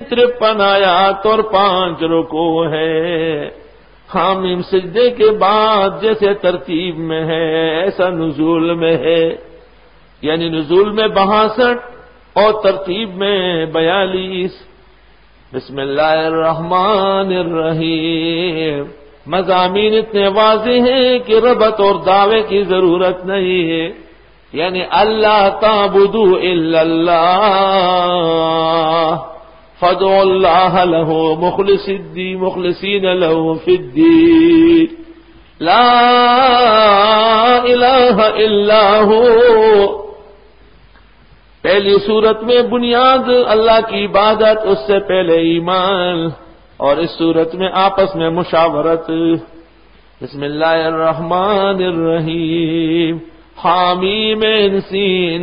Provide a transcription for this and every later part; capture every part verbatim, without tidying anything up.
ترپن آیات اور پانچ رکوع ہے. حامیم سجدے کے بعد جیسے ترتیب میں ہے ایسا نزول میں ہے، یعنی نزول میں باسٹھ اور ترتیب میں بیالیس. بسم اللہ الرحمن الرحیم. مضامین اتنے واضح ہیں کہ ربط اور دعوے کی ضرورت نہیں ہے، یعنی اللہ تعبدوا الا اللہ فادعوا اللہ لہ مخلص الدین مخلصین لہ فی الدین لا الہ الا ہو. پہلی صورت میں بنیاد اللہ کی عبادت، اس سے پہلے ایمان، اور اس صورت میں آپس میں مشاورت. بسم اللہ الرحمن الرحیم. حامیم سین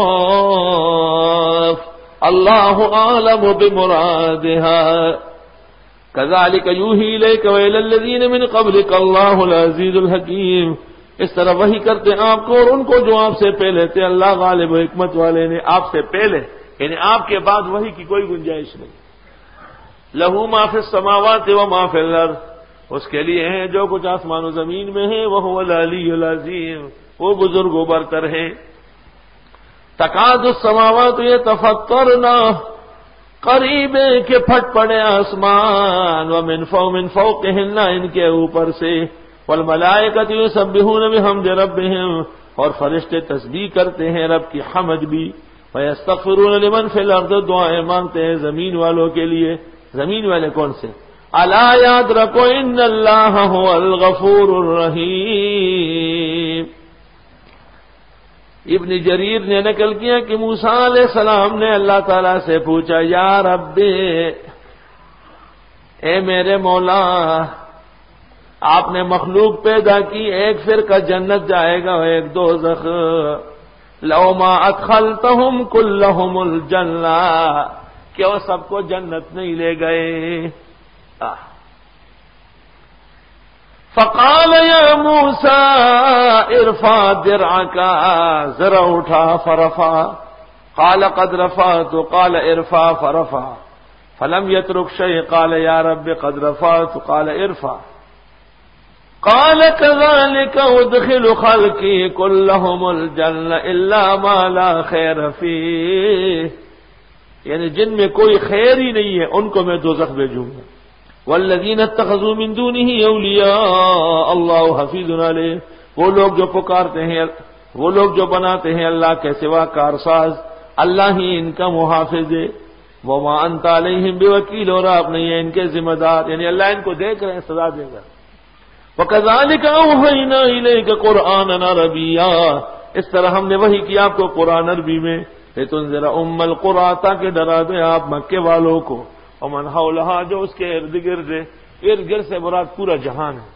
قاف اللہ اعلم بمرادها كذلك يوحي اليك والى الذين من قبلك الله العزيز الحكيم. اس طرح وحی کرتے ہیں آپ کو اور ان کو جو آپ سے پہلے تھے، اللہ غالب و حکمت والے نے آپ سے پہلے، یعنی آپ کے بعد وحی کی کوئی گنجائش نہیں. لہو ما فی السماوات و ما فی الارض. اس کے لیے ہیں جو کچھ آسمان و زمین میں ہے، وہو العلی العظیم، وہ بزرگ و برتر ہیں. تکاد السماوات یتفطرن، قریب ہے کہ پھٹ پڑے آسمان، ومن فوق من فوقہن، ان کے اوپر سے، والملائکۃ یسبحون بحمد ربہم، اور فرشتے تسبیح کرتے ہیں رب کی حمد بھی. ویستغفرون لمن فی الارض، دعائیں مانگتے ہیں زمین والوں کے لیے. زمین والے کون سے؟ الا یاد رکھو ان اللہ هو الغفور الرحیم. ابن جریر نے نقل کیا کہ موسیٰ علیہ السلام نے اللہ تعالیٰ سے پوچھا، یا رب، اے میرے مولا، آپ نے مخلوق پیدا کی، ایک فرقہ جنت جائے گا اور ایک دوزخ. لو ما ادخلتہم کلہم الجنہ، کہ وہ سب کو جنت نہیں لے گئے. فقال یا موسیٰ ارفع درعک، ذرا اٹھا فرفع. قال قد رفعت، قال ارفع فرفع. فلم يترك شيء، قال یا رب قد رفعت، قال ارفع. قال كذلك ادخل خلقي كلهم الجنة الا ما لا خير فيه، یعنی جن میں کوئی خیر ہی نہیں ہے ان کو میں دوزخ بھیجوں گا. والذین اتخذوا من دونه اولیاء اللہ حفیظ علیہ، وہ لوگ جو پکارتے ہیں، وہ لوگ جو بناتے ہیں اللہ کے سوا کارساز، اللہ ہی ان کا محافظ ہے. وما انت علیہم بوکیل، اور آپ نہیں ہے ان کے ذمہ دار، یعنی اللہ ان کو دیکھ رہے ہیں، سزا دے گا. وَكَذَلِكَ أَوْحَيْنَا إِلَيْكَ قُرْآنًا عَرَبِيًّا، اس طرح ہم نے وحی کیا آپ کو قرآن عربی میں. لِتُنذِرَ أُمَّ الْقُرَىٰ، تاکہ ڈرا دیں آپ مکے والوں کو، وَمَنْ حَوْلَهَا، جو اس کے ارد گرد ہے. ارد گرد سے مراد پورا جہان ہے.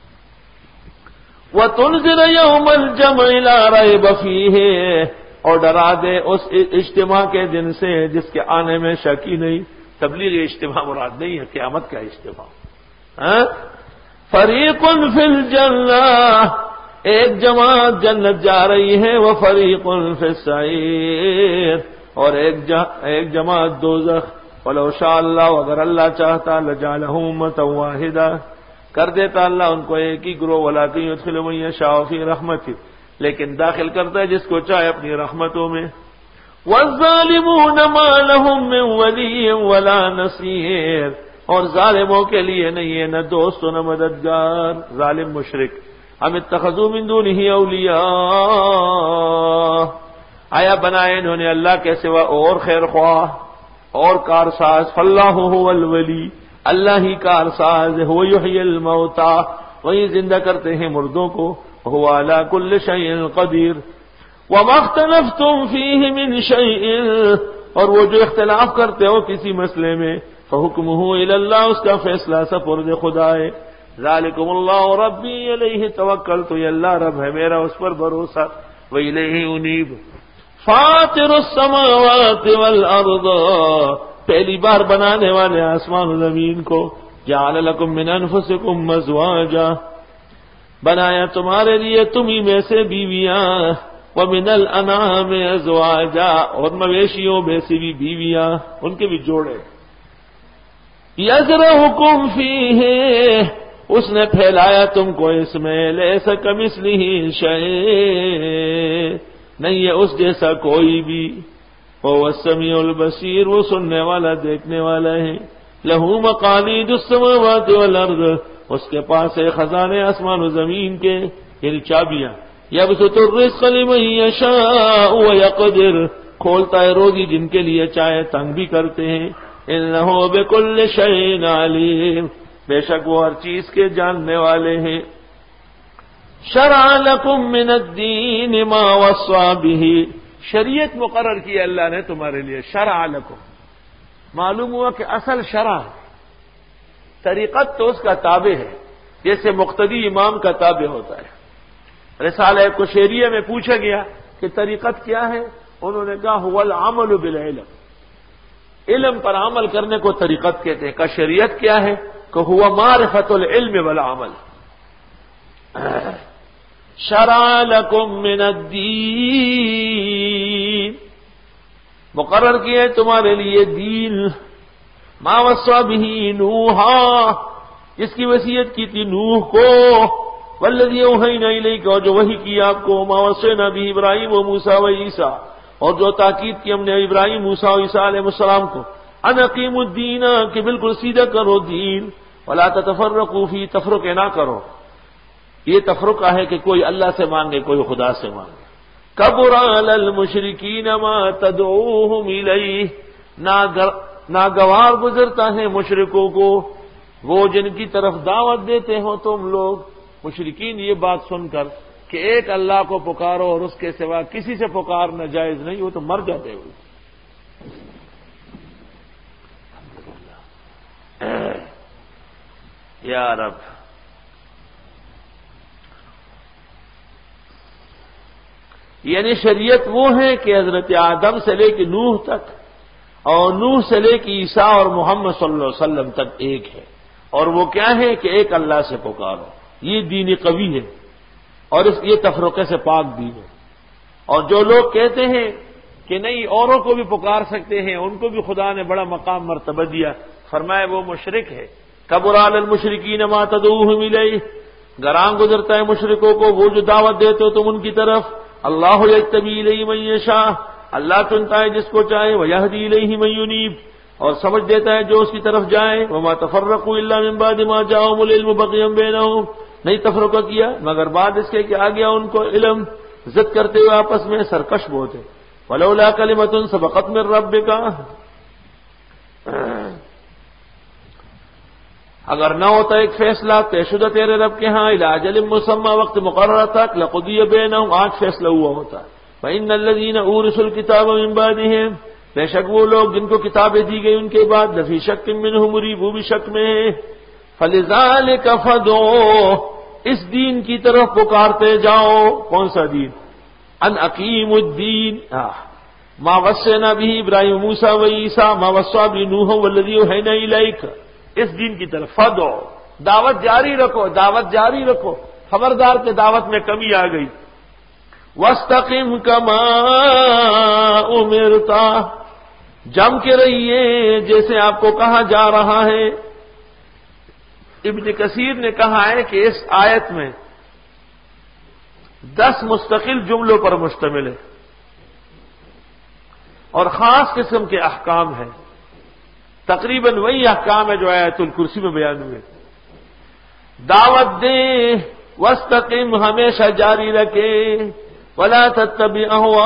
وَتُنذِرَ يَوْمَ الْجَمْعِ لَا رَيْبَ فِيهِ، اور ڈرا دے اس اجتماع کے دن سے جس کے آنے میں شک ہی نہیں. تبلیغ اجتماع مراد نہیں ہے، قیامت کا اجتماع. ہاں، فریق فی الجنہ، ایک جماعت جنت جا رہی ہے، وہ فریق فی السعیر، اور ایک ایک جماعت دوزخ. ولو شاء اللہ، اگر اللہ چاہتا، لجعلہم امۃ واحدہ، کر دیتا اللہ ان کو ایک ہی گروہ. ولکن یدخل من یشاء فی رحمتہ، لیکن داخل کرتا ہے جس کو چاہے اپنی رحمتوں میں. والظالمون ما لهم من ولی ولا نصیر، اور ظالموں کے لیے نہیں ہے نہ دوست و نہ مددگار. ظالم مشرک. ام اتخذوا من دونه اولیاء، آیا بنائے انہوں نے اللہ کے سوا اور خیر خواہ اور کارساز. فاللہ هو الولی، اللہ ہی کارساز ہے. هو یحیی الموتى، وہی زندہ کرتے ہیں مردوں کو. هو علی کل شیء قدیر. وما اختلفتم فیہ من شیء، اور وہ جو اختلاف کرتے ہو کسی مسئلے میں، فحکمہ الی اللہ، اس کا فیصلہ سپرد خدا ہے. ذالکم اللہ ربی علیہ توکلت، یہ اللہ رب ہے میرا، اس پر بھروسہ. وإلیہ انیب. فاطر السماوات والارض، پہلی بار بنانے والے آسمان و زمین کو. جعل لکم من انفسکم ازواجا، بنایا تمہارے لیے تمہیں میں سے بیویاں. ومن الانعام ازواجا، اور مویشیوں میں سے بھی بیویاں، ان کے بھی جوڑے. یزرعکم فیہ، اس نے پھیلایا تم کو اس میں، لیس کمثلہ شیء، نہیں ہے اس جیسا کوئی بھی، وہو السمیع البصیر، وہ سننے والا دیکھنے والا ہے، لہ مقالید السماوات والارض، اس کے پاس ہے خزانے آسمان و زمین کے، یعنی چابیاں، یبسط الرزق لمن یشاء ویقدر، کھولتا ہے روزی جن کے لیے چاہے تنگ بھی کرتے ہیں، انہ بکل شیء علیم، بے شک وہ ہر چیز کے جاننے والے ہیں۔ شرع لکم من الدین ما وصى بہ، شریعت مقرر کی اللہ نے تمہارے لیے، شرع لکم، معلوم ہوا کہ اصل شرع طریقت تو اس کا تابع ہے، جیسے مقتدی امام کا تابع ہوتا ہے۔ رسالہ کشیریہ میں پوچھا گیا کہ طریقت کیا ہے، انہوں نے کہا هو العمل بالعلم، علم پر عمل کرنے کو طریقت کہتے ہیں۔ کا شریعت کیا ہے کہ هو معرفت العلم والعمل۔ شرع لکم من الدین، مقرر کیا ہے تمہارے لیے دین، ما وصى بہ نوحا، جس کی وصیت کی تھی نوح کو، والذی اوحینا الیک، اور جو وحی کی آپ کو، ما وصینا بہ ابراہیم و موسیٰ و عیسیٰ، اور جو تاکید کی ہم نے ابراہیم، موسیٰ و عیسیٰ علیہ السلام کو، ان اقیموا الدین، کہ بالکل سیدھا کرو دین، ولا تتفرقوا فی، تفرقے نہ کرو، یہ تفرقہ ہے کہ کوئی اللہ سے مانگے کوئی خدا سے مانگے۔ کبر علی المشرکین ما تدعوہم الیہ، ناگوار گزرتا ہے مشرکوں کو وہ جن کی طرف دعوت دیتے ہو تم لوگ، مشرکین یہ بات سن کر کہ ایک اللہ کو پکارو اور اس کے سوا کسی سے پکارنا جائز نہیں، وہ تو مر جاتے ہوئے۔ یا رب، یعنی شریعت وہ ہے کہ حضرت آدم سے لے کے نوح تک، اور نوح سے لے کے عیسیٰ اور محمد صلی اللہ علیہ وسلم تک ایک ہے، اور وہ کیا ہے کہ ایک اللہ سے پکارو، یہ دین قوی ہے، اور اس یہ تفرقے سے پاک دین ہے۔ اور جو لوگ کہتے ہیں کہ نہیں اوروں کو بھی پکار سکتے ہیں، ان کو بھی خدا نے بڑا مقام مرتبہ دیا، فرمایا وہ مشرک ہے۔ کبر علی المشرکین ما تدعوہم الیہ، گراں گزرتا ہے مشرکوں کو وہ جو دعوت دیتے ہو تم ان کی طرف۔ اللہ یجتبی الیہ من یشاء، اللہ چنتا ہے جس کو چاہے، ویہدی الیہ من ینیب، اور سمجھ دیتا ہے جو اس کی طرف جائے۔ وما تفرقوا الا من بعد ما جاءهم العلم بغیا بینہم، نہیں تفرقہ کیا مگر بعد اس کے کہ آ گیا ان کو علم، ضد کرتے ہوئے آپس میں سرکش بہت ہے۔ ولولا کلمۃ سبقت من ربک، اگر نہ ہوتا ایک فیصلہ طے شدہ تیرے رب کے ہاں، الی اجل مسمى، وقت مقررہ تک، لقضی بینہم، آج فیصلہ ہوا ہوتا۔ فإن الذین اورثوا الکتاب من بعدہم، بے شک وہ لوگ جن کو کتابیں دی گئی ان کے بعد، لفی شک منہ مریب، وہ بھی شک میں ہیں۔ فلذلک فدعوا، اس دین کی طرف پکارتے جاؤ۔ کون سا دین؟ ان اقیموا الدین، ما وصینا به ابراہیم موسیٰ و عیسیٰ، ما وصى به نوح والذی اوحینا الیک، اس دین کی طرف فدعوا، دعوت جاری رکھو، دعوت جاری رکھو، خبردار کہ دعوت میں کمی آ گئی۔ واستقم کما امرتا، جم کے رہیے جیسے آپ کو کہا جا رہا ہے۔ ابن کثیر نے کہا ہے کہ اس آیت میں دس مستقل جملوں پر مشتمل ہے اور خاص قسم کے احکام ہیں، تقریباً وہی احکام ہے جو آیت الکرسی میں بیان ہوئے۔ دعوت دیں، واستقم ہمیشہ جاری رکھے، ولا تتبع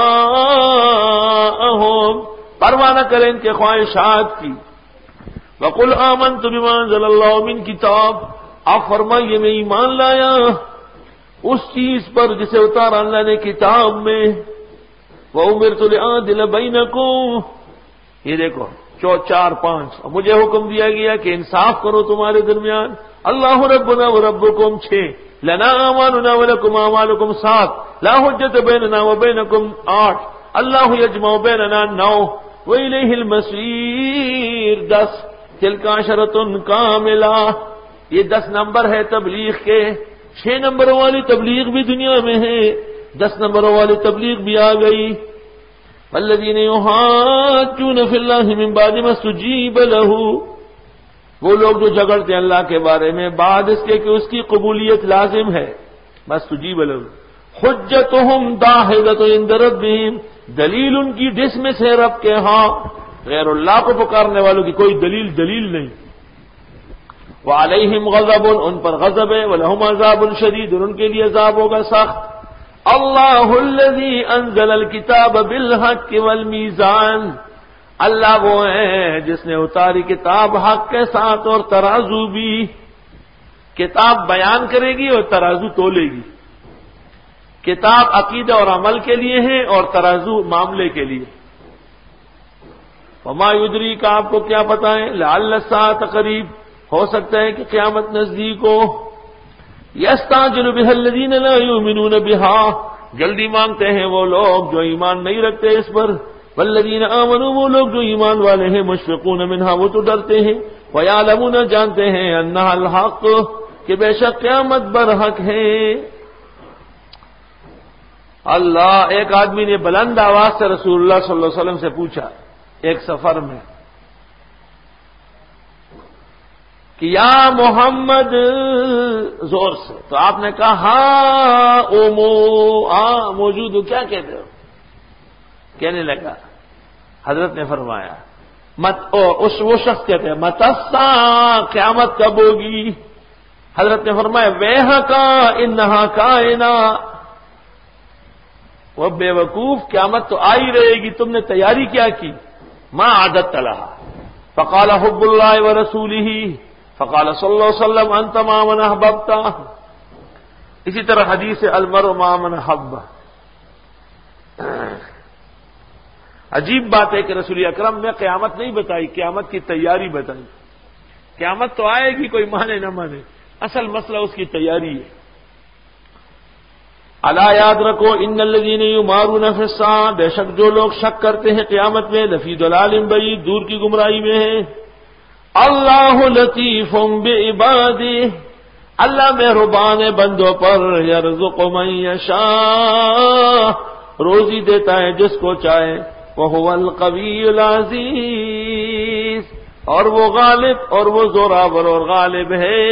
اہواءہم، پرواہ نہ کریں ان کے خواہشات کی۔ وقل آمنت بما انزل اللہ من کتاب، آپ فرمائیے میں ایمان لایا اس چیز پر جسے اتارا اللہ نے کتاب میں۔ وامرت لأعدل بینکم، یہ دیکھو چو چار پانچ، مجھے حکم دیا گیا کہ انصاف کرو تمہارے درمیان۔ اللہ ربنا و ربکم چھ، لنا اعمالنا ولکم اعمالکم سات، لا حجت بیننا و بینکم آٹھ، اللہ یجمع بیننا نو، وإلیہ المصیر دس، تلک عشرۃ کاملہ، یہ دس نمبر ہے تبلیغ کے۔ چھ نمبروں والی تبلیغ بھی دنیا میں ہے، دس نمبروں والی تبلیغ بھی آ گئی۔ والذین یحاجون فی اللہ من بعد ما استجیب له، وہ لوگ جو جھگڑتے ہیں اللہ کے بارے میں بعد اس کے کہ اس کی قبولیت لازم ہے. بس تجیب لهم حجتهم داحضۃ عند ربهم، دلیل ان کی ڈس میں سے رب کے ہاں، غیر اللہ کو پکارنے والوں کی کوئی دلیل دلیل نہیں. وعلیہم غضب، ان پر غضب ہے، ولہم عذاب شدید، اور ان کے لیے عذاب ہوگا سخت. اللہ الذی انزل الکتاب بالحق والمیزان، اللہ وہ ہے جس نے اتاری کتاب حق کے ساتھ اور ترازو بھی. کتاب بیان کرے گی اور ترازو تولے گی. کتاب عقیدہ اور عمل کے لیے ہے اور ترازو معاملے کے لیے. وما یدری کا آپ کو کیا پتہ ہے، لعل الساعۃ قریب، ہو سکتا ہے کہ قیامت نزدیک ہو. یستعجل بها الذین لا یؤمنون بها، جلدی مانگتے ہیں وہ لوگ جو ایمان نہیں رکھتے اس پر. والذین آمنوا، وہ لوگ جو ایمان والے ہیں، مشفقون منها، وہ تو ڈرتے ہیں. ویعلمون، جانتے ہیں، انها الحق، کہ بے شک قیامت برحق ہے. اللہ، ایک آدمی نے بلند آواز سے رسول اللہ صلی اللہ علیہ وسلم سے پوچھا ایک سفر میں کہ یا محمد، زور سے، تو آپ نے کہا ہاں اومو، ہاں موجود ہو، کیا کہتے ہو؟ کہنے لگا، حضرت نے فرمایا مت او اس وہ شخص کہتے ہیں متسا، قیامت کب ہوگی؟ حضرت نے فرمایا ویحکا انہا کائنا، وہ بے وقوف، قیامت تو آئی رہے گی، تم نے تیاری کیا کی؟ ما عادت لها. فقال حب اللہ ورسولہ، فقال صلی اللہ علیہ وسلم انت ما من احببت. اسی طرح حدیث المرء ما من احب. عجیب بات ہے کہ رسول اکرم نے قیامت نہیں بتائی، قیامت کی تیاری بتائی. قیامت تو آئے گی، کوئی مانے نہ مانے، اصل مسئلہ اس کی تیاری ہے. الا یاد رکھو ان الذین یمارون فی الساعۃ، بے شک جو لوگ شک کرتے ہیں قیامت میں، لفی ضلال بعید، دور کی گمراہی میں ہیں. اللہ لطیف بعبادہ، اللہ مہربان ہے بندوں پر. یرزق من یشاء، روزی دیتا ہے جس کو چاہے. وہو القوی العزیز، اور وہ غالب اور وہ زوراور اور غالب ہے.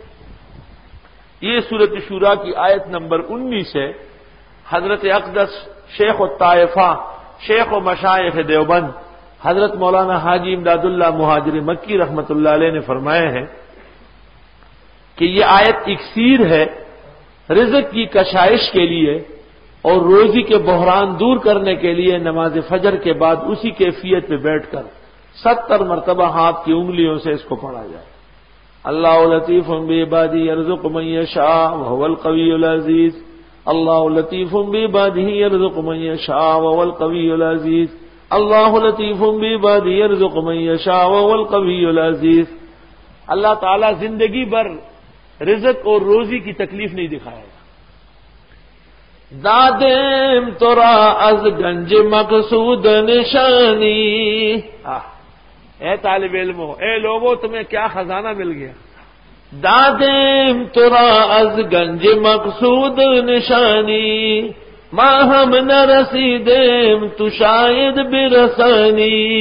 یہ سورۃ شورى کی آیت نمبر انیس ہے. حضرت اقدس شیخ الطائفہ، شیخ و مشائخ دیوبند، حضرت مولانا حاجی امداد اللہ مہاجر مکی رحمۃ اللہ علیہ نے فرمایا ہے کہ یہ آیت اکسیر ہے رزق کی کشائش کے لیے اور روزی کے بحران دور کرنے کے لیے. نماز فجر کے بعد اسی کیفیت پہ بیٹھ کر ستر مرتبہ ہاتھ کی انگلیوں سے اس کو پڑھا جائے. اللہ لطیف بعبادہ یرزق من یشاء وهو القوی العزیز. اللہ لطیف بعبادہ یرزق من یشاء وهو القوی العزیز. اللہ لطیف بعبادہ یرزق من یشاء وهو القوی العزیز. اللہ تعالیٰ زندگی بھر رزق اور روزی کی تکلیف نہیں دکھائے گا. دادم ترا از گنج مقصود نشانی، اے طالب علمو، اے لوگو، تمہیں کیا خزانہ مل گیا؟ دادم ترا از گنج مقصود نشانی، ما ہم نہ رسیدیم تو شاید برسانی،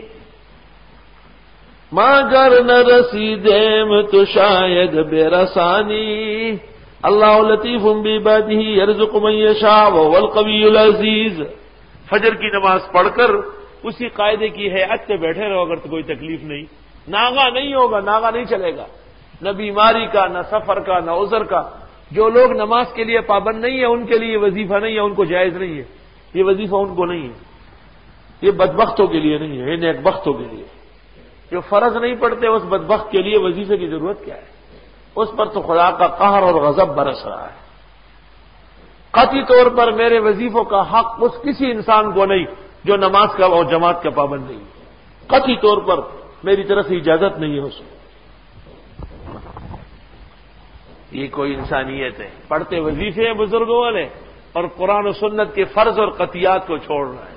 ما گر نہ رسیدیم تو شاید برسانی. اللہ لطیف بعبادہ یرزق من یشاء وهو القوی العزیز. فجر کی نماز پڑھ کر اسی قاعدے کی ہیئت پہ بیٹھے رہو، اگر تو کوئی تکلیف نہیں، ناغا نہیں ہوگا، ناغا نہیں چلے گا، نہ بیماری کا، نہ سفر کا، نہ عذر کا. جو لوگ نماز کے لیے پابند نہیں ہے ان کے لیے وظیفہ نہیں ہے، ان کو جائز نہیں ہے، یہ وظیفہ ان کو نہیں ہے، یہ بدبختوں کے لیے نہیں ہے، یہ نیک بختوں کے لیے. جو فرض نہیں پڑتے اس بدبخت کے لیے وظیفے کی ضرورت کیا ہے؟ اس پر تو خدا کا قہر اور غضب برس رہا ہے. قطعی طور پر میرے وظیفوں کا حق اس کسی انسان کو نہیں جو نماز کا اور جماعت کا پابند نہیں ہے. قطعی طور پر میری طرف سے اجازت نہیں ہے اس کو. یہ کوئی انسانیت ہے؟ پڑھتے وظیفے ہیں بزرگوں والے اور قرآن و سنت کے فرض اور قطعیات کو چھوڑ رہا ہے.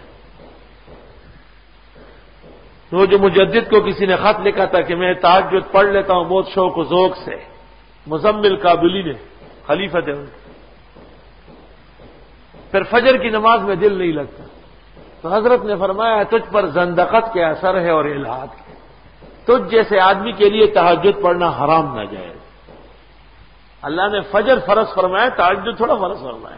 وہ جو مجدد کو کسی نے خط لکھا تھا کہ میں تہجد پڑھ لیتا ہوں بہت شوق و ذوق سے، مزمل کابلی نے، خلیفہ تھے ان کے، پھر فجر کی نماز میں دل نہیں لگتا، تو حضرت نے فرمایا تجھ پر زندقت کے اثر ہے اور الحاد کے. تجھ جیسے آدمی کے لیے تہجد پڑھنا حرام نہ جائے. اللہ نے فجر فرض فرمایا، تہجد تھوڑا فرض فرمایا.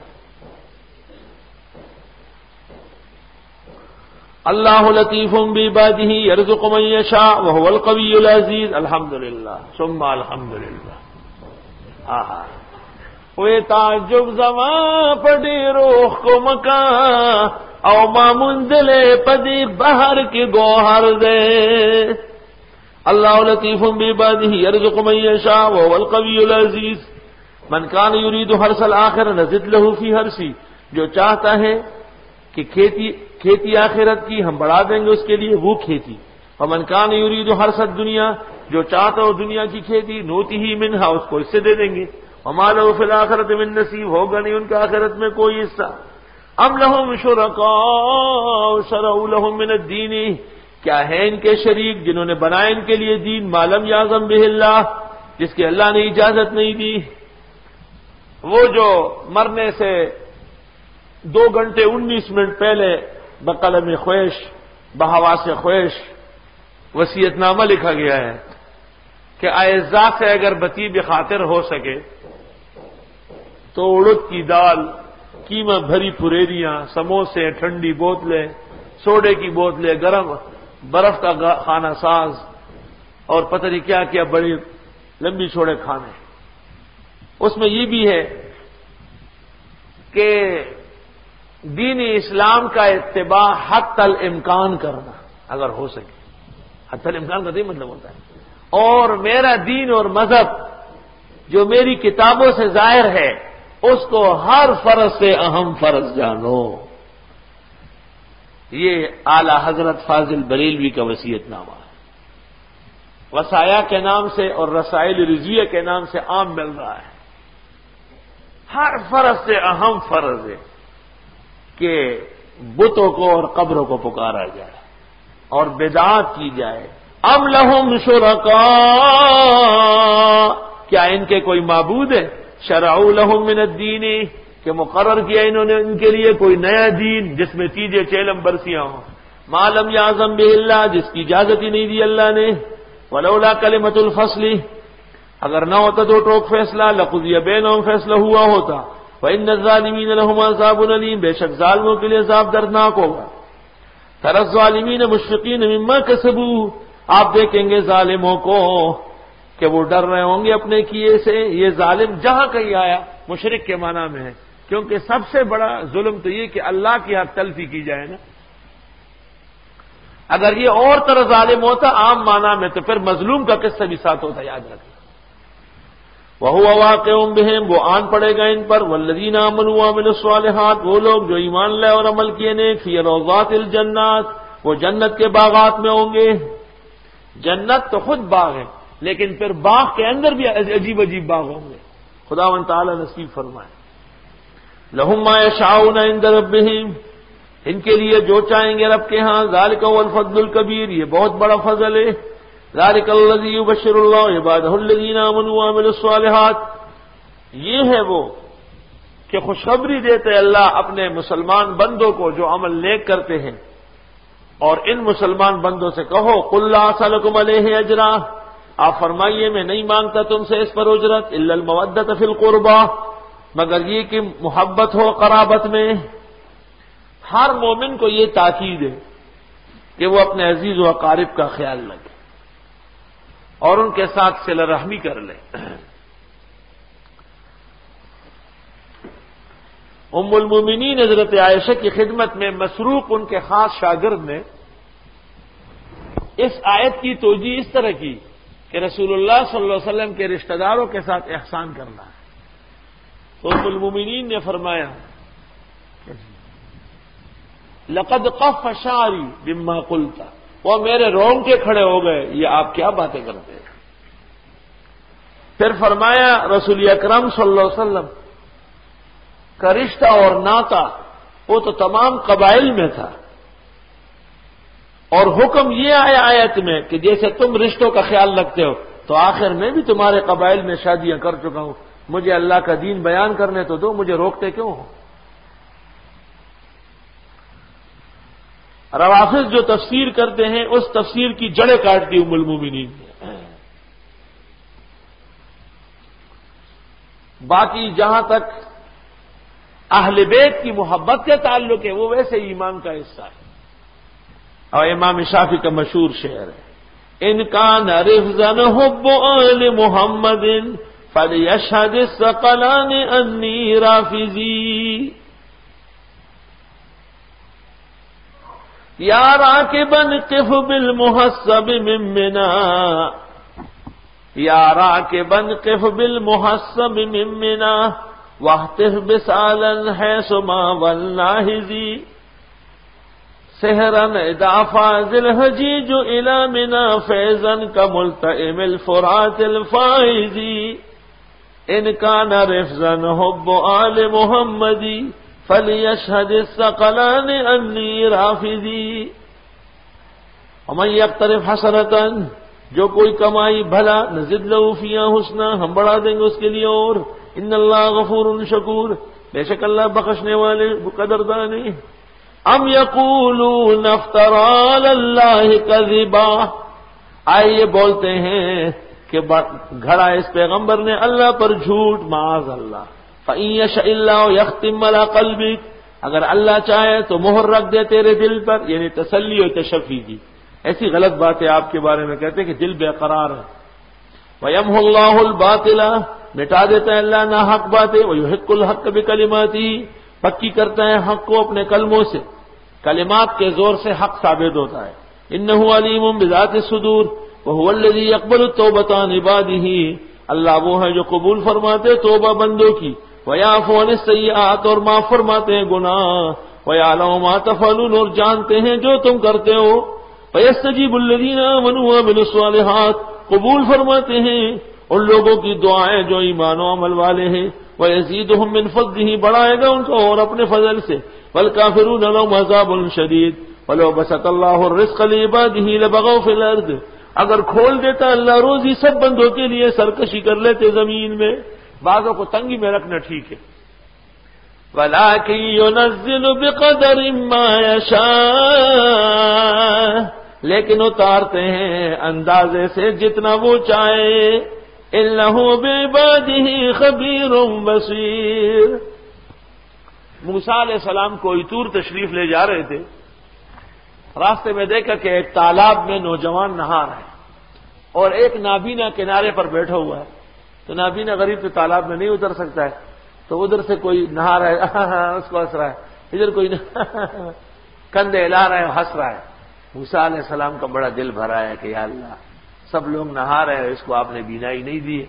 اللہ لطیف بعبادہ یرزق من یشاء وهو القوی العزیز. الحمدللہ ثم الحمدللہ. آہا وہ تعجب زمان پڑی روح کو مکان او مامون دلے پدی بہر کی گوہر دے. اللہ لطیف بعبادہ یرزق من یشاء وهو القوی العزیز. من کان یرید حرث الآخرہ نزد له فی حرثی. جو چاہتا ہے کہ کھیتی کھیتی آخرت کی ہم بڑھا دیں گے اس کے لیے وہ کھیتی. ومن کان یرید حرث الدنیا. جو چاہتا ہو دنیا کی کھیتی نوتیہ منہا اس کو اس سے دے دیں گے. وما لہ فی الآخرۃ من نصیب. ہوگا نہیں ان کا آخرت میں کوئی حصہ. ام لہم شرکاء شرعوا لہم من الدین. کیا ہے ان کے شریک جنہوں نے بنایا ان کے لیے دین ما لم یعظم بہ اللہ، جس کی اللہ نے اجازت نہیں دی. وہ جو مرنے سے دو گھنٹے انیس منٹ پہلے بقلم خویش بحواس خویش وصیت نامہ لکھا گیا ہے کہ اعزاء سے اگر بطیب خاطر ہو سکے تو اڑد کی دال، قیمہ بھری پھریریاں، سموسے، ٹھنڈی بوتلیں، سوڈے کی بوتلیں، گرم برف کا کھانا ساز اور پتہ نہیں کیا کیا بڑی لمبی چوڑے کھانے. اس میں یہ بھی ہے کہ دین اسلام کا اتباع حتی الامکان کرنا اگر ہو سکے. حتی الامکان کا یہ مطلب ہوتا ہے اور میرا دین اور مذہب جو میری کتابوں سے ظاہر ہے اس کو ہر فرض سے اہم فرض جانو. یہ اعلی حضرت فاضل بریلوی کا وصیت نامہ ہے. وصایا کے نام سے اور رسائل رضویہ کے نام سے عام مل رہا ہے. ہر فرض سے اہم فرض ہے کہ بتوں کو اور قبروں کو پکارا جائے اور بدعات کی جائے. ام لہم شرکاء. کیا ان کے کوئی معبود ہے؟ شرعوا لہم من الدین کہ مقرر کیا انہوں نے ان کے لیے کوئی نیا دین جس میں تیجے چیلم برسیاں ہوں. ما لم یعظم بہ اللہ جس کی اجازت ہی نہیں دی اللہ نے. ولولا کلمۃ الفصل اگر نہ ہوتا دو ٹوک فیصلہ لقضی بینہم فیصلہ ہوا ہوتا. وان الظالمین لہم عذاب علیم بے شک ظالموں کے لیے عذاب دردناک ہوگا. تری الظالمین مشفقین مما کسبوا آپ دیکھیں گے ظالموں کو کہ وہ ڈر رہے ہوں گے اپنے کیے سے. یہ ظالم جہاں کہیں آیا مشرک کے معنی میں ہے کیونکہ سب سے بڑا ظلم تو یہ کہ اللہ کی حق تلفی کی جائے نا. اگر یہ اور طرح ظالم ہوتا عام معنی میں تو پھر مظلوم کا قصہ بھی ساتھ ہوتا. یاد رکھنا. وَهُوَ وَاقِعٌ بِهِمْ وہ آن پڑے گا ان پر. وَالَّذِينَ آمَنُوا وَعَمِلُوا الصَّالِحَاتِ وہ لوگ جو ایمان لائے اور عمل کیے نیک. فِي رَوْضَاتِ الْجَنَّاتِ وہ جنت کے باغات میں ہوں گے. جنت تو خود باغ ہے لیکن پھر باغ کے اندر بھی عجیب عجیب باغ ہوں گے. خداوند تعالی نصیب فرمائے. لَهُم مَّا يَشَاءُونَ عِندَ رَبِّهِمْ ان کے لیے جو چاہیں گے رب کے ہاں. ذَلِكَ هُوَ الْفَضْلُ الْكَبِيرُ یہ بہت بڑا فضل ہے. ذَلِكَ الَّذِي يُبَشِّرُ اللَّهُ عِبَادَهُ الَّذِينَ آمَنُوا وَعَمِلُوا الصَّالِحَاتِ یہ ہے وہ کہ خوشخبری دیتے اللہ اپنے مسلمان بندوں کو جو عمل نیک کرتے ہیں. اور ان مسلمان بندوں سے کہو قُل لَّا أَسْأَلُكُمْ عَلَيْهِ أَجْرًا آپ فرمائیے میں نہیں مانگتا تم سے اس پر اجرت. إِلَّا الْمَوَدَّةَ فِي الْقُرْبَى مگر یہ کہ محبت ہو قرابت میں. ہر مومن کو یہ تاکید ہے کہ وہ اپنے عزیز و اقارب کا خیال رکھے اور ان کے ساتھ صلہ رحمی کر لے. ام المومنین حضرت عائشہ کی خدمت میں مسروق ان کے خاص شاگرد نے اس آیت کی توجیہ اس طرح کی کہ رسول اللہ صلی اللہ علیہ وسلم کے رشتہ داروں کے ساتھ احسان کرنا ہے. تو ام المومنین نے فرمایا لقد قف شعری بما قلت وہ میرے رونگٹے کھڑے ہو گئے یہ آپ کیا باتیں کرتے ہیں. پھر فرمایا رسول اکرم صلی اللہ علیہ وسلم کا رشتہ اور ناتا وہ تو تمام قبائل میں تھا اور حکم یہ آیا آیت میں کہ جیسے تم رشتوں کا خیال رکھتے ہو تو آخر میں بھی تمہارے قبائل میں شادیاں کر چکا ہوں. مجھے اللہ کا دین بیان کرنے تو دو مجھے روکتے کیوں ہو. روافض جو تفسیر کرتے ہیں اس تفسیر کی جڑیں کاٹ دی ام المومنین نے۔ باقی جہاں تک اہل بیت کی محبت کے تعلق ہے وہ ویسے ایمان کا حصہ ہے، اور امام شافعی کا مشہور شعر ہے، ان کان رفضا حب آل محمد فلیشہد الثقلان انی رافضی، یا راکبا قف بالمحسب من منا، یا راکبا قف بالمحسب من منا واہتف بسالا حیث ما والناہزی، سحرا اذا فاز الحجیج الى منا فیضا کملتئم الفرات الفائزی، ان کان رفضا حب آل محمدی فلیشہد الثقلان انی رافضی، ومن یقترف حسنتا، جو کوئی کمائی بھلا نزد لہ فیہا حسنا، ہم بڑھا دیں گے اس کے لیے، اور ان اللہ غفور شکور، بے شک اللہ بخشنے والے قدردان ہیں۔ ام یقولون افتری علی اللہ کذبا، آئے یہ بولتے ہیں کہ گھڑا اس پیغمبر نے اللہ پر جھوٹ، معاذ اللہ، فَإِن يَشَإِ اللَّهُ يَخْتِمْ عَلَىٰ قَلْبِكَ، اگر اللہ چاہے تو مہر رکھ دے تیرے دل پر، یعنی تسلی و تشفی کی۔ ایسی غلط باتیں آپ کے بارے میں کہتے ہیں کہ دل بے قرار ہے۔ وَيَمْحُ اللَّهُ الْبَاطِلَ، مٹا دیتا ہے اللہ نہ حق باتیں، وَيُحِقُّ الْحَقَّ بِكَلِمَاتِهِ، پکی کرتا ہے حق کو اپنے کلموں سے، کلمات کے زور سے حق ثابت ہوتا ہے۔ إِنَّهُ عَلِيمٌ بِذَاتِ الصُّدُورِ وَهُوَ الَّذِي يَقْبَلُ التَّوْبَةَ عَنْ عِبَادِهِ، اللہ وہ ہے جو قبول فرماتے توبہ بندوں کی، وَيَعْفُو عَنِ السَّيِّئَاتِ، اور معاف فرماتے ہیں گناہ، وَيَعْلَمُ مَا تَفْعَلُونَ، اور جانتے ہیں جو تم کرتے ہو، فَيَسْتَجِيبُ الَّذِينَ آمَنُوا وَعَمِلُوا الصَّالِحَاتِ، قبول فرماتے ہیں ان لوگوں کی دعائیں جو ایمان و عمل والے ہیں، وَيَزِيدُهُم مِّن فَضْلِهِ، بڑھائے گا ان کو اور اپنے فضل سے، وَالْكَافِرُونَ لَهُمْ عَذَابٌ شَدِيدٌ وَلَوْ بَسَطَ اللَّهُ الرِّزْقَ لِعِبَادِهِ لَبَغَوْا فِي الْأَرْضِ، اگر کھول دیتا اللہ روزی سب بندوں کے لیے سرکشی کر لیتے زمین میں، بعضوں کو تنگی میں رکھنا ٹھیک ہے۔ وَلَٰكِن يُنَزِّلُ بِقَدَرٍ مَّا يَشَاءُ، لیکن اتارتے ہیں اندازے سے جتنا وہ چاہے، إِنَّهُ بِعِبَادِهِ خَبِيرٌ بَصِيرٌ۔ موسیٰ علیہ السلام کوئی طور تشریف لے جا رہے تھے، راستے میں دیکھا کہ ایک تالاب میں نوجوان نہا رہا ہے اور ایک نابینا کنارے پر بیٹھا ہوا ہے، تو نابینا غریب تو تالاب میں نہیں اتر سکتا ہے، تو ادھر سے کوئی نہا رہا ہے اس کو ہنس رہا ہے، ادھر کوئی کندھے ہلا رہا ہے ہنس رہا ہے۔ موسیٰ علیہ السلام کا بڑا دل بھرا ہے کہ یا اللہ سب لوگ نہا رہے ہیں، اس کو آپ نے بینائی نہیں دی۔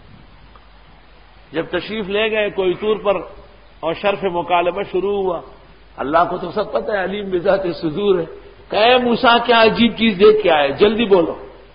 جب تشریف لے گئے کوئی طور پر اور شرف مکالمہ شروع ہوا، اللہ کو تو سب پتہ ہے، علیم بذات الصدور ہے، کہ موسیٰ کیا عجیب چیز دیکھ کے آئے، جلدی بولو۔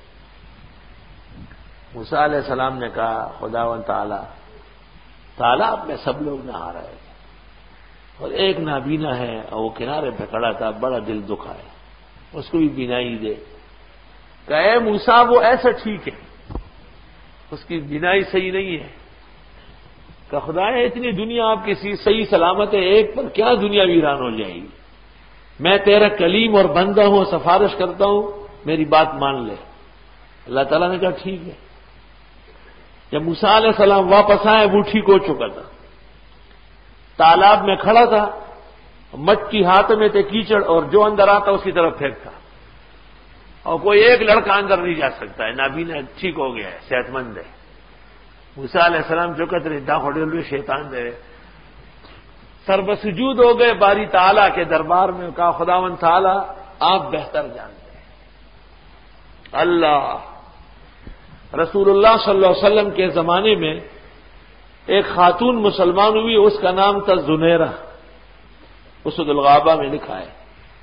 موسیٰ علیہ السلام نے کہا خداوند تعالی تالاب میں سب لوگ نہا رہے تھے اور ایک نابینا ہے اور وہ کنارے پہ کھڑا تھا، بڑا دل دکھا ہے، اس کو بھی بینائی دے۔ کہ اے موسیٰ وہ ایسا ٹھیک ہے، اس کی بینائی صحیح نہیں ہے، کہ خدا ہے اتنی دنیا آپ کی صحیح سلامت ہے، ایک پر کیا دنیا ویران ہو جائے گی، میں تیرا کلیم اور بندہ ہوں، سفارش کرتا ہوں میری بات مان لے۔ اللہ تعالیٰ نے کہا ٹھیک ہے۔ جب موسیٰ علیہ السلام واپس آئے وہ ٹھیک ہو چکا تھا، تالاب میں کھڑا تھا، مٹی ہاتھ میں تھے کیچڑ، اور جو اندر آتا اس کی طرف پھینکتا، اور کوئی ایک لڑکا اندر نہیں جا سکتا ہے، نابینا ٹھیک ہو گیا ہے، صحت مند ہے۔ موسیٰ علیہ السلام جو کہتے ہیں دا ہوڈل ہوئے شیطان دے سر بسجود ہو گئے باری تعالیٰ کے دربار میں، کہا خداوند تعالیٰ آپ بہتر جانتے ہیں۔ اللہ رسول اللہ صلی اللہ علیہ وسلم کے زمانے میں ایک خاتون مسلمان ہوئی، اس کا نام تھا زنیرہ، اسد الغابہ میں لکھا ہے۔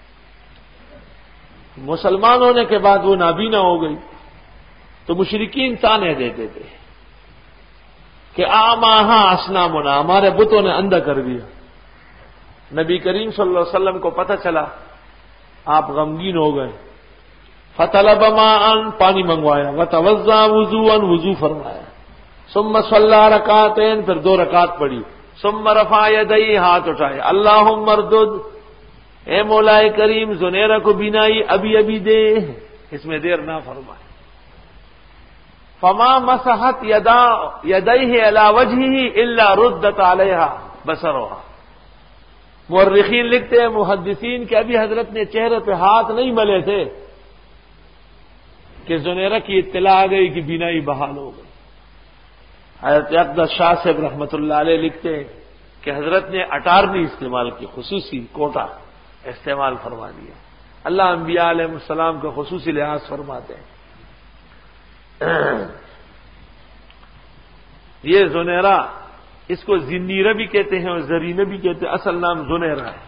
مسلمان ہونے کے بعد وہ نابینا ہو گئی، تو مشرکین تانے دیتے تھے کہ آماہا اسنامنا، ہمارے بتوں نے اندھا کر دیا۔ نبی کریم صلی اللہ علیہ وسلم کو پتہ چلا، آپ غمگین ہو گئے، فطلب ماء، پانی منگوایا، وتوضا وضوءا، وضو فرمایا، ثم صلی رکعتین، پھر دو رکعت پڑھی، ثم رفع یدیہ، ہاتھ اٹھائے، اللہم اردد، اے مولا کریم زنیرہ کو بینائی ابھی ابھی دے، اس میں دیر نہ فرمائے۔ فما مسحت یدا یدیہ علی وجہہ الا ردت علیہا بصرها۔ مورخین لکھتے ہیں محدثین کہ ابھی حضرت نے چہرے پہ ہاتھ نہیں ملے تھے کہ زنیرہ کی اطلاع آ گئی کہ بینائی بحال ہو گئی۔ حضرت اقدس شاہ صاحب رحمۃ اللہ علیہ لکھتے ہیں کہ حضرت نے اٹارنی استعمال کی، خصوصی کوٹا استعمال فرما دیا۔ اللہ انبیاء علیہ السلام کا خصوصی لحاظ فرماتے ہیں۔ یہ زنیرہ اس کو زنیرہ بھی کہتے ہیں اور زرینہ بھی کہتے ہیں، اصل نام زنیرہ ہے۔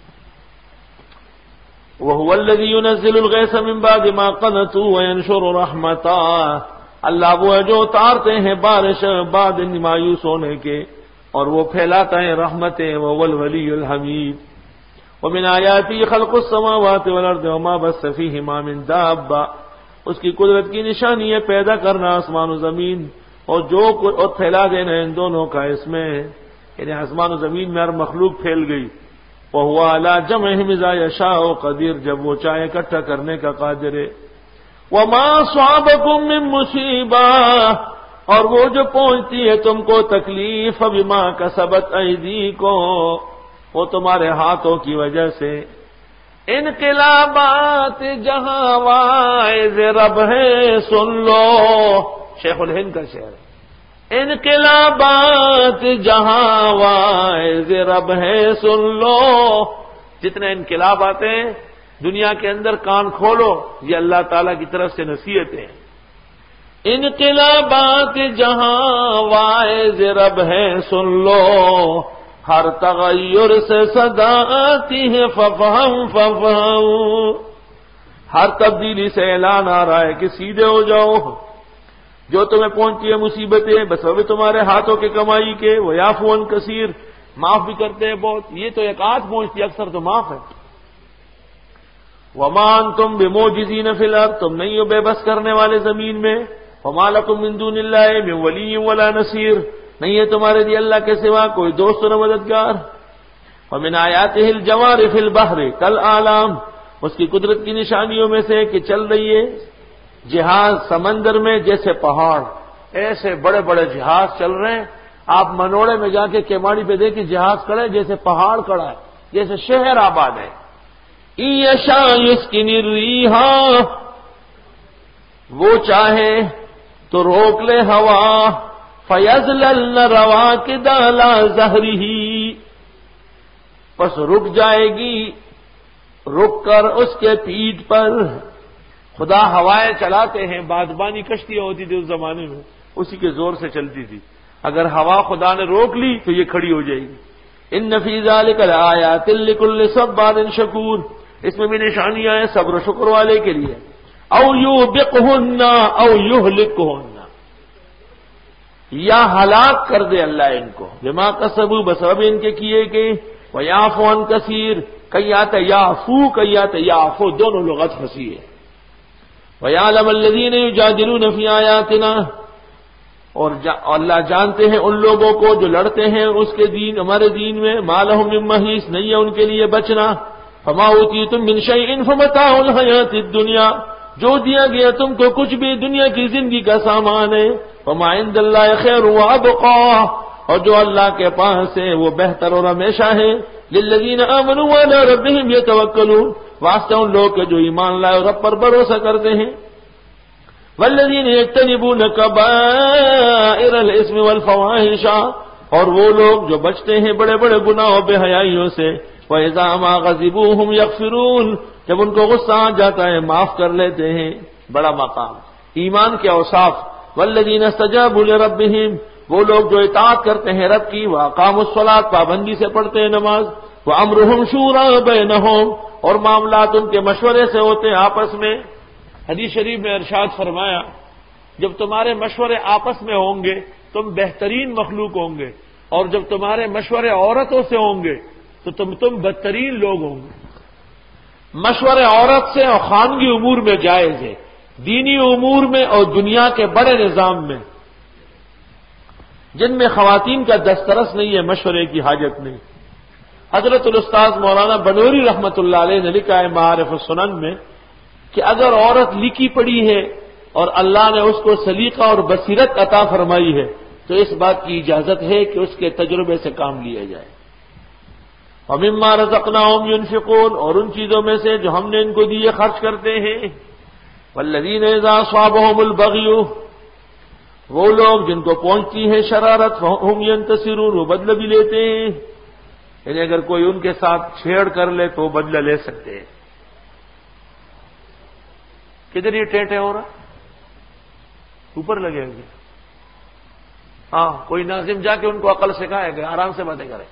وَهُوَ الَّذِي يُنَزِّلُ الْغَيْثَ مِن بَعْدِ مَا قَنَطُوا وَيَنشُرُ رَحْمَتَهُ۔ اللہ وہ ہے جو اتارتے ہیں بارش بعد مایوس ہونے کے اور وہ پھیلاتا ہے رحمتیں، وَهُوَ الْوَلِيُّ الْحَمِيدُ۔ وَمِنْ آيَاتِهِ خَلْقُ السَّمَاوَاتِ وَالْأَرْضِ وَمَا بَثَّ فِيهِمَا مِن دَابَّةٍ۔ اس کی قدرت کی نشانی ہے پیدا کرنا آسمان و زمین اور جو اور پھیلا دینا ان دونوں کا اس میں، یعنی آسمان و زمین میں ہر مخلوق پھیل گئی۔ وَهُوَ عَلَىٰ جَمْعِهِمْ إِذَا يَشَاءُ قَدِيرٌ، جب وہ چاہے اکٹھا کرنے کا قادر ہے۔ وَمَا أَصَابَكُم مِّن مُّصِیبَةٍ، اور وہ جو پہنچتی ہے تم کو تکلیف، بِمَا کسبت أَیْدِیکُم، وہ تمہارے ہاتھوں کی وجہ سے۔ انقلابات جہاں وائز رب ہے سن لو، شیخ الہند کا شعر ہے۔ انقلابات جہاں وائز رب ہے سن لو، جتنے انقلاب آتے ہیں دنیا کے اندر کان کھولو، یہ اللہ تعالیٰ کی طرف سے نصیحتیں ہیں۔ انقلابات جہاں وائز رب ہے سن لو، ہر تغیر سے صدا آتی ہے ففہم ففہم، ہر تبدیلی سے اعلان آ رہا ہے کہ سیدھے ہو جاؤ۔ جو تمہیں پہنچتی ہے مصیبتیں بس وہ تمہارے ہاتھوں کے کمائی کے، وہ یعفو عن کثیر، معاف بھی کرتے ہیں بہت۔ یہ تو ایک آدھ پہنچتی اکثر تو معاف ہے۔ وَمَا أَنتُم بِمُعْجِزِينَ فِي الْأَرْضِ، تم نہیں ہو بے بس کرنے والے زمین میں۔ وَمَا لَكُم مِّن دُونِ اللَّهِ مِن وَلِيٍّ وَلَا نَصِيرٍ، نہیں ہے تمہارے لیے اللہ کے سوا کوئی دوست و مددگار۔ وَمِنْ آيَاتِهِ الْجَوَارِ فِي الْبَحْرِ كَالْأَعْلَامِ، اس کی قدرت کی نشانیوں میں سے کہ چل رہی ہے جہاز سمندر میں جیسے پہاڑ، ایسے بڑے بڑے جہاز چل رہے ہیں۔ آپ منوڑے میں جا کے کیماڑی پہ دیکھیں جہاز کھڑے جیسے پہاڑ کھڑا ہے، جیسے شہر آباد ہے۔ إِن يَشَأْ يُسْكِنِ الرِّيحَ، وہ چاہے تو روک لے ہوا، فَيَظْلَلْنَ رَوَاكِدَ عَلَىٰ ظَهْرِهِ، پس رک جائے گی رک کر اس کے پیٹھ پر۔ خدا ہوائیں چلاتے ہیں، بادبانی کشتیاں ہوتی تھی اس زمانے میں، اسی کے زور سے چلتی تھی۔ اگر ہوا خدا نے روک لی تو یہ کھڑی ہو جائے گی۔ ان فی ذلک لآیات لکل صبار شکور، اس میں بھی نشانیاں ہیں صبر و شکر والے کے لیے۔ او یوبقہن او یہلکہن، یا ہلاک کر دے اللہ ان کو، بما کسبوا بسبب ان کے کیے گئے، ویعفو عن کثیر، کئی آتا یعفو کئی آتا یعفو، دونوں لغت پھنسی ہے۔ وَيَعْلَمَ الَّذِينَ يُجَادِلُونَ فِي آيَاتِنَا، اور اللہ جانتے ہیں ان لوگوں کو جو لڑتے ہیں اس کے دین ہمارے دین میں، مَا لَهُم مِّن مَّحِيصٍ، نہیں ہے ان کے لیے بچنا۔ فَمَا أُوتِيتُم مِّن شَيْءٍ فَمَتَاعُ الْحَيَاةِ الدُّنْيَا، جو دیا گیا تم کو کچھ بھی دنیا کی زندگی کا سامان ہے، وَمَا عِندَ اللَّهِ خَيْرٌ وَأَبْقَىٰ، اور جو اللہ کے پاس ہے وہ بہتر اور ہمیشہ ہے۔ لِلَّذِينَ آمَنُوا وَعَلَىٰ رَبِّهِمْ يَتَوَكَّلُونَ، واسطہ ان لوگ کے جو ایمان لائے اور رب پر بھروسہ کرتے ہیں۔ وَالَّذِينَ يَجْتَنِبُونَ كَبَائِرَ الْإِثْمِ وَالْفَوَاحِشَ، اور وہ لوگ جو بچتے ہیں بڑے بڑے گناہوں بے حیائیوں سے۔ وَإِذَا مَا غَضِبُوا هُمْ يَغْفِرُونَ، جب ان کو غصہ آ جاتا ہے معاف کر لیتے ہیں۔ بڑا مقام ایمان کے اوصاف۔ وَالَّذِينَ اسْتَجَابُوا لِرَبِّهِمْ، وہ لوگ جو اطاعت کرتے ہیں رب کی، وَأَقَامُوا الصَّلَاةَ، پابندی سے پڑھتے ہیں نماز، وَأَمْرُهُمْ شُورَىٰ بَيْنَهُمْ، اور معاملات ان کے مشورے سے ہوتے ہیں آپس میں۔ حدیث شریف میں ارشاد فرمایا جب تمہارے مشورے آپس میں ہوں گے تم بہترین مخلوق ہوں گے، اور جب تمہارے مشورے عورتوں سے ہوں گے تو تم تم بدترین لوگ ہوں گے۔ مشورے عورت سے اور خانگی امور میں جائز ہے، دینی امور میں اور دنیا کے بڑے نظام میں جن میں خواتین کا دسترس نہیں ہے مشورے کی حاجت نہیں۔ حضرت الاستاذ مولانا بنوری رحمت اللہ علیہ نے لکھا ہے معارف السنن میں کہ اگر عورت لکھی پڑی ہے اور اللہ نے اس کو سلیقہ اور بصیرت عطا فرمائی ہے تو اس بات کی اجازت ہے کہ اس کے تجربے سے کام لیا جائے. وَمِمَّا رَزَقْنَاهُمْ يُنْفِقُونَ، اور ان چیزوں میں سے جو ہم نے ان کو دیے خرچ کرتے ہیں. وَالَّذِينَ إِذَا أَصَابَهُمُ الْبَغْيُ، وہ لوگ جن کو پہنچتی ہے شرارت، فَهُمْ يَنْتَصِرُونَ، وہ بدلہ بھی لیتے ہیں. یعنی اگر کوئی ان کے ساتھ چھیڑ کر لے تو بدلہ لے سکتے ہیں. کدھر یہ ٹیٹ ہے ہو رہا؟ اوپر لگے ہوئے. ہاں کوئی ناظم جا کے ان کو عقل سکھائے گا، آرام سے باتیں کریں.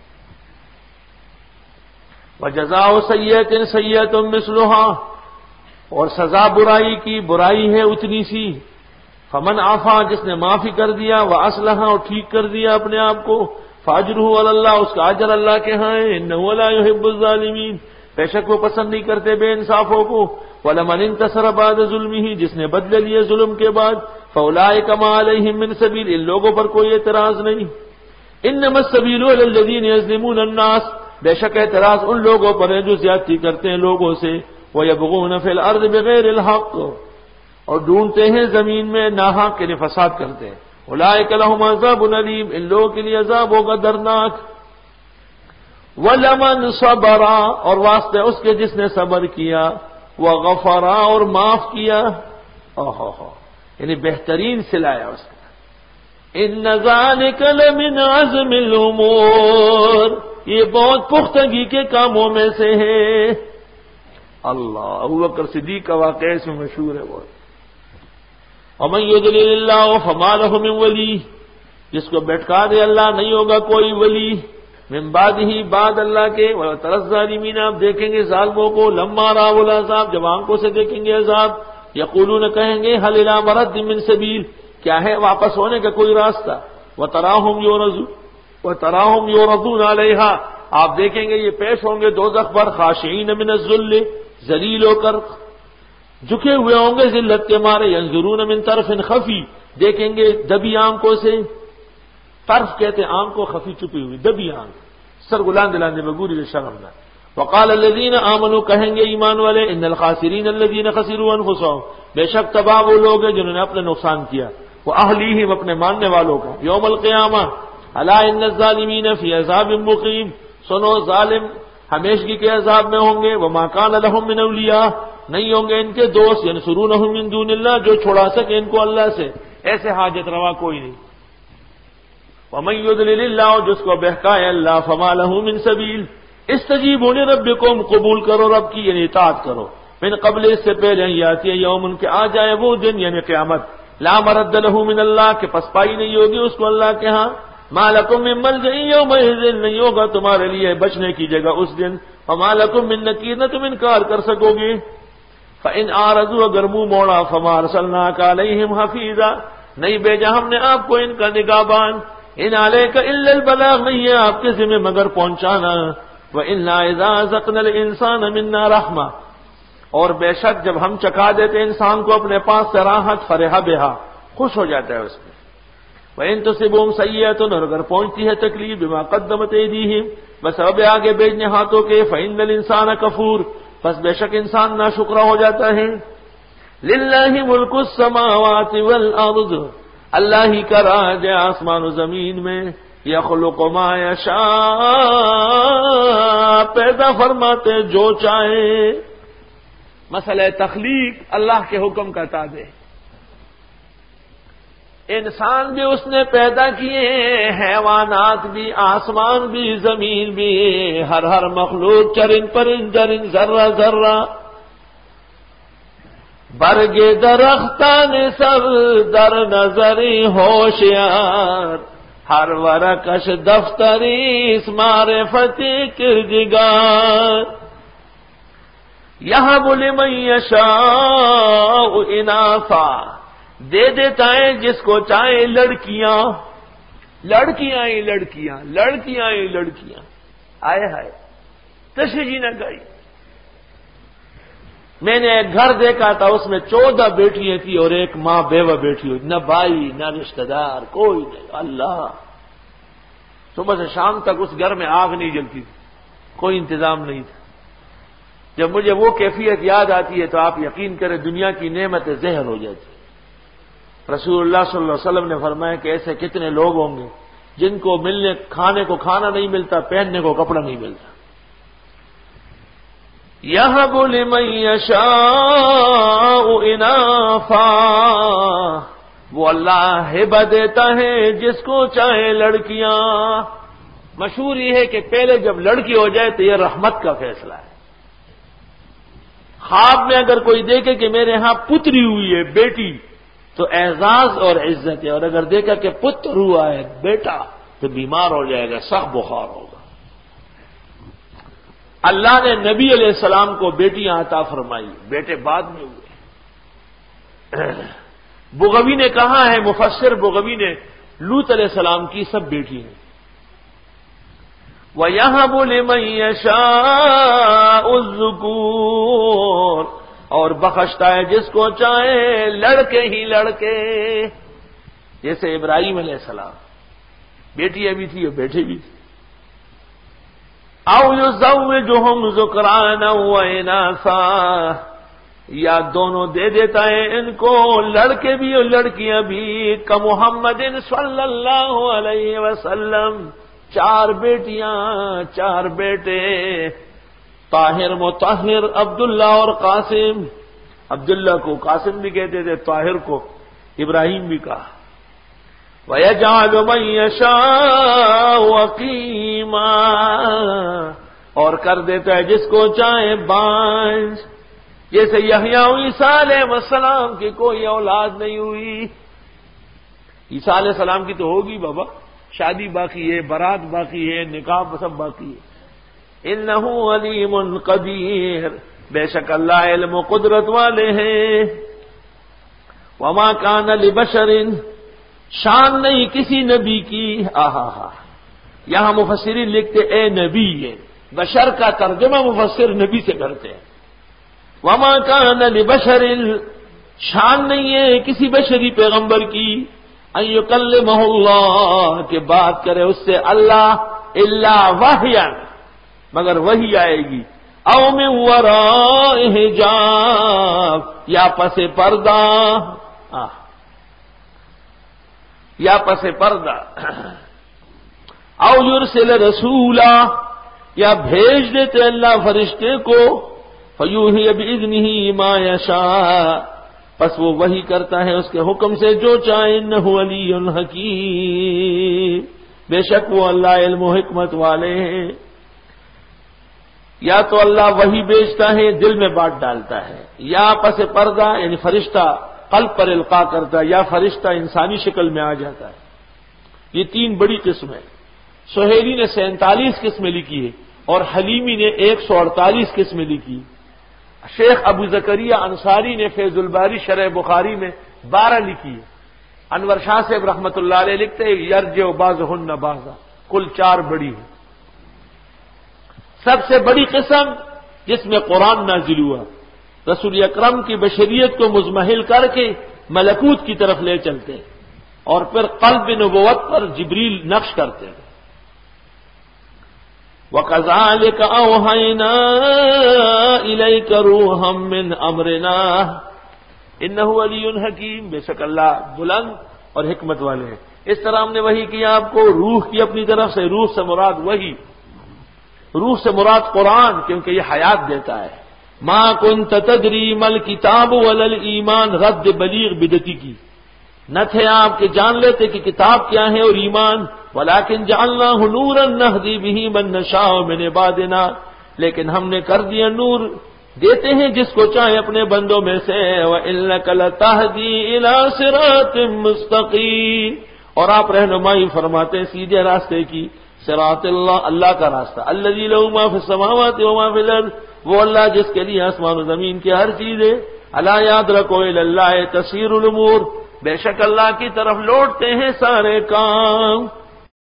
وَجَزَاءُ سَيِّئَةٍ سَيِّئَةٌ مِثْلُهَا، اور سزا برائی کی برائی ہے اتنی سی. فمن عفا، جس نے معافی کر دیا، وَأَصْلَحَ، اور ٹھیک کر دیا اپنے آپ کو، فَأَجْرُهُ عَلَى اللَّهِ، اس کا اجر اللہ کے ہاں ہے. إِنَّهُ لَا يُحِبُّ الظَّالِمِينَ، بے شک وہ پسند نہیں کرتے بے انصافوں کو. وَلَمَنِ انتَصَرَ بَعْدَ ظُلْمِهِ، جس نے بدلہ لیے ظلم کے بعد، فَأُولَٰئِكَ مَا عَلَيْهِم مِّن سَبِيلٍ، ان لوگوں پر کوئی اعتراض نہیں. إِنَّمَا السَّبِيلُ عَلَى الَّذِينَ يَظْلِمُونَ النَّاسَ، بے شک اعتراض ان لوگوں پر ہے جو زیادتی کرتے ہیں لوگوں سے. وَيَبْغُونَ فِي الْأَرْضِ بِغَيْرِ الْحَقِّ، اور ڈھونڈتے ہیں زمین میں ناحق کے لیے فساد کرتے ہیں. أُولَٰئِكَ لَهُمْ عَذَابٌ أَلِيمٌ، ان لوگوں کے لیے عذاب ہوگا دردناک. وَلَمَنْ صَبَرَ، اور واسطے اس کے جس نے صبر کیا، وَغَفَرَ، اور معاف کیا. اوہ ہو، یعنی بہترین صلاح اس کا. إِنَّ ذَلِكَ لَمِنْ عَزْمِ الْأُمُورِ، یہ بہت پختگی کے کاموں میں سے ہے. اللہ، ابوبکر صدیق کا واقعہ اس میں مشہور ہے بہت. وَمَن يُضْلِلِ اللَّهُ فَمَا لَهُ مِن وَلِيٍّ، جس کو بھٹکا دے اللہ نہیں ہوگا کوئی ولی. من بعدہ، بعد اللہ کے. وَتَرَى الظَّالِمِينَ، آپ دیکھیں گے ظالموں کو، لَمَّا رَأَوُا الْعَذَابَ، جب آنکھوں سے دیکھیں گے عذاب، یقولون، کہیں گے، هَلْ إِلَىٰ مَرَدٍّ مِّن سَبِيلٍ، کیا ہے واپس ہونے کا کوئی راستہ. وَتَرَاهُمْ يُعْرَضُونَ وَتَرَاهُمْ يُعْرَضُونَ عَلَيْهَا، آپ دیکھیں گے یہ پیش ہوں گے دوزخ پر، خاشعین من الذل، ذلیل ہو کر، جھکے ہوئے ہوں گے ذلت کے مارے. ينظرون من طرف خفی، دیکھیں گے دبی آنکھوں سے. طرف کہتے ہیں آنکھ کو، خفی چھپی ہوئی، دبی آنکھ، سر گلان دلانے میں گوری شرم نہ. وقال الذين آمنوا، کہیں گے ایمان والے، ان الخاسرین الذين خسروا انفسهم، بے شک تباہ وہ لوگ ہیں جنہوں نے اپنے نقصان کیا. واہلیہم، اپنے ماننے والوں کا. یوم القیامہ، الا ان الظالمین فی عذاب مقیم، سنو ظالم ہمیشگی کے عذاب میں ہوں گے. وما کان لهم من اولیاء، نہیں ہوں گے ان کے دوست، ینصرونهم من دون اللہ، جو چھڑا سکے ان کو اللہ سے، ایسے حاجت روا کوئی نہیں. ومن یضلل اللہ، جس کو بہکائے اللہ، فما له من سبیل. استجیبوا لربکم، قبول کرو رب کی، یعنی اطاعت کرو. من قبل، اس سے پہلے یاتی یوم، کہ آ جائے وہ دن، یعنی قیامت، لا مرد له من اللہ، کہ پسپائی نہیں ہوگی اس کو اللہ کے ہاں. ما لکم من ملجأ یومئذ، نہیں ہوگا تمہارے لیے بچنے کی جگہ اس دن. فما لکم من نکیر، نہ تم انکار کر سکو گے. فإن أعرضوا، اگر منہ موڑا، فما ارسلناک علیہم حفیظا، نہیں بھیجا ہم نے آپ کو ان کا نگہبان. ان علیک الا البلاغ، نہیں ہے آپ کے ذمہ مگر پہنچانا. وإنا إذا أذقنا الإنسان منا رحمة، اور بے شک جب ہم چکھا دیتے انسان کو اپنے پاس سے راحت، فرح بہا، خوش ہو جاتا ہے اس میں. وإن تصبهم سیئۃ، اور اگر پہنچتی ہے تکلیف، بما قدمت ایدیہم، بس اب آگے بھیجنے ہاتھوں کے، فإن الإنسان کفور، بس بے شک انسان ناشکرا ہو جاتا ہے. للہ ملک السماوات والارض، اللہ ہی کا راج ہے آسمان و زمین میں. یخلق ما یشاء، پیدا فرماتے جو چاہے. مسئلہ تخلیق اللہ کے حکم کا تابع. انسان بھی اس نے پیدا کیے، حیوانات بھی، آسمان بھی، زمین بھی، ہر ہر مخلوق، چرند پرند درند، ذرہ ذرہ. برگ درختان سر در نظری ہوشیار، ہر ورکش دفتری اس معرفتی کردگار. یہب لمن یشاء اناثا، دے دیتا ہے جس کو چاہے لڑکیاں. لڑکیاں ہی لڑکیاں، لڑکیاں ہی لڑکیاں. آئے ہائے، تشریح نہ گئی. میں نے ایک گھر دیکھا تھا، اس میں چودہ بیٹیاں تھی اور ایک ماں بیوہ بیٹھی ہوئی، نہ بھائی نہ رشتہ دار، کوئی نہیں. اللہ، صبح سے شام تک اس گھر میں آگ نہیں جلتی تھی. کوئی انتظام نہیں تھا. جب مجھے وہ کیفیت یاد آتی ہے تو آپ یقین کریں دنیا کی نعمت زہر ہو جاتی. رسول اللہ صلی اللہ علیہ وسلم نے فرمایا کہ ایسے کتنے لوگ ہوں گے جن کو ملنے کھانے کو کھانا نہیں ملتا، پہننے کو کپڑا نہیں ملتا. یَهَبُ لِمَن یَشَاءُ انافا، وہ اللہ ہبہ دیتا ہے جس کو چاہے لڑکیاں. مشہور یہ ہے کہ پہلے جب لڑکی ہو جائے تو یہ رحمت کا فیصلہ ہے. خواب میں اگر کوئی دیکھے کہ میرے ہاں پتری ہوئی ہے، بیٹی، تو اعزاز اور عزت ہے، اور اگر دیکھا کہ پتر ہوا ہے، بیٹا، تو بیمار ہو جائے گا، سخت بخار ہوگا. اللہ نے نبی علیہ السلام کو بیٹیاں عطا فرمائی، بیٹے بعد میں ہوئے. بغوی نے کہا ہے، مفسر بغوی نے، لوط علیہ السلام کی سب بیٹی ہیں. وَيَهَبُ لِمَن يَشَاءُ الذُّكُورَ، اور بخشتا ہے جس کو چاہے لڑکے ہی لڑکے. جیسے ابراہیم علیہ السلام بیٹیاں بھی تھی اور بیٹے بھی تھے. اَوْ يُزَوِّجُهُمْ ذُكْرَانًا وَإِنَاثًا، یا دونوں دے دیتا ہے ان کو، لڑکے بھی اور لڑکیاں بھی. کمحمد صلی اللہ علیہ وسلم، چار بیٹیاں چار بیٹے، طاہر مطہر، عبداللہ اور قاسم. عبداللہ کو قاسم بھی کہتے تھے، طاہر کو ابراہیم بھی کہا. وَيَجْعَلُ مَن يَشَاءُ عَقِيمًا، اور کر دیتا ہے جس کو چاہے بانجھ. جیسے یحییٰ و عیسیٰ علیہ السلام کی کوئی اولاد نہیں ہوئی. عیسیٰ علیہ السلام کی تو ہوگی بابا، شادی باقی ہے، برات باقی ہے، نکاح سب باقی ہے. انہ علیم قدیر، بے شک اللہ علم و قدرت والے ہیں. وما کان لبشر، شان نہیں کسی نبی کی. آہا ہا، یہاں مفسرین لکھتے اے نبی ہے، بشر کا ترجمہ مفسر نبی سے کرتے ہیں. وما کان لبشر، شان نہیں ہے کسی بشری پیغمبر کی، ان یکلمہ اللہ، کہ بات کرے اس سے اللہ، الا وحیا، مگر وحی آئے گی. او من وراء حجاب، یا پس پردہ، یا پس پردہ. او یرسل رسولا، یا بھیج دیتے اللہ فرشتے کو، فیوحی باذنہ ما یشاء، پس وہ وحی کرتا ہے اس کے حکم سے جو چاہے. انہ علی حکیم، بے شک وہ اللہ علم و حکمت والے ہیں. یا تو اللہ وحی بیچتا ہے، دل میں بات ڈالتا ہے، یا پس پردہ یعنی فرشتہ قلب پر القاء کرتا ہے، یا فرشتہ انسانی شکل میں آ جاتا ہے. یہ تین بڑی قسم ہے. سہیلی نے سینتالیس قسمیں لکھی ہے اور حلیمی نے ایک سو اڑتالیس قسمیں لکھی. شیخ ابو زکریا انصاری نے فیض الباری شرح بخاری میں بارہ لکھی ہے. انور شاہ صاحب رحمۃ اللہ علیہ لکھتے ہیں یرجع بعضہن بعضا، کل چار بڑی ہیں. سب سے بڑی قسم جس میں قرآن نازل ہوا، رسول اکرم کی بشریت کو مزمحل کر کے ملکوت کی طرف لے چلتے ہیں اور پھر قلب نبوت پر جبریل نقش کرتے ہیں. وَكَذَلِكَ أَوْحَيْنَا إِلَيْكَ رُوحًا مِّنْ أَمْرِنَا إِنَّهُ عَلِيٌّ حَكِيمٌ، بے شک اللہ بلند اور حکمت والے ہیں. اس طرح ہم نے وحی کیا آپ کو روح کی اپنی طرف سے. روح سے مراد وحی، روح سے مراد قرآن، کیونکہ یہ حیات دیتا ہے. ما كنت تدری ما الکتاب ولا الایمان، رد بلیغ بدعتی کی. نہ تھے آپ کہ جان لیتے کہ کتاب کیا ہے اور ایمان. ولكن جعلناه نورا نهدي به من نشاء من عبادنا، لیکن ہم نے کر دیا نور، دیتے ہیں جس کو چاہے اپنے بندوں میں سے. وَإِنَّكَ لَتَهْدِي إِلَى صِرَاطٍ مُّسْتَقِيمٍ، اور آپ رہنمائی فرماتے ہیں سیدھے راستے کی. صراط اللہ، اللہ کا راستہ. الذي له ما في السماوات وما في الارض، وہ اللہ جس کے لیے آسمان و زمین کی ہر چیز ہے. الا یاد رکھو الى اللہ تصیر الامور، بے شک اللہ کی طرف لوٹتے ہیں سارے کام.